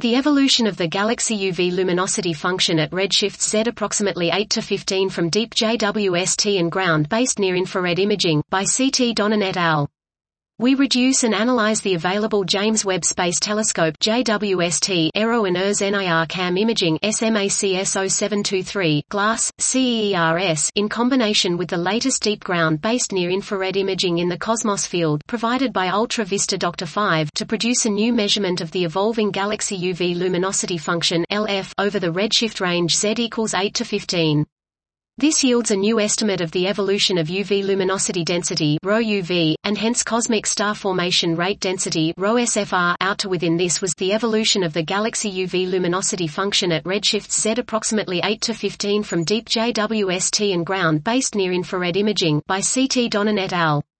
the evolution of the galaxy UV luminosity function at redshifts Z approximately 8 to 15 from deep JWST and ground-based near-infrared imaging, by C.T. Donnan et al. We reduce and analyze the available James Webb Space Telescope JWST Aero and ERS NIR-CAM imaging SMACS 0723 glass, CEERS in combination with the latest deep ground-based near-infrared imaging in the Cosmos field provided by Ultra Vista Dr. 5 to produce a new measurement of the evolving galaxy UV luminosity function LF over the redshift range Z equals 8 to 15. This yields a new estimate of the evolution of UV luminosity density ρUV, and hence cosmic star formation rate density ρSFR. Out to within this was the evolution of the galaxy UV luminosity function at redshifts Z approximately 8 to 15 from deep JWST and ground-based near-infrared imaging by C.T. Donnan et al.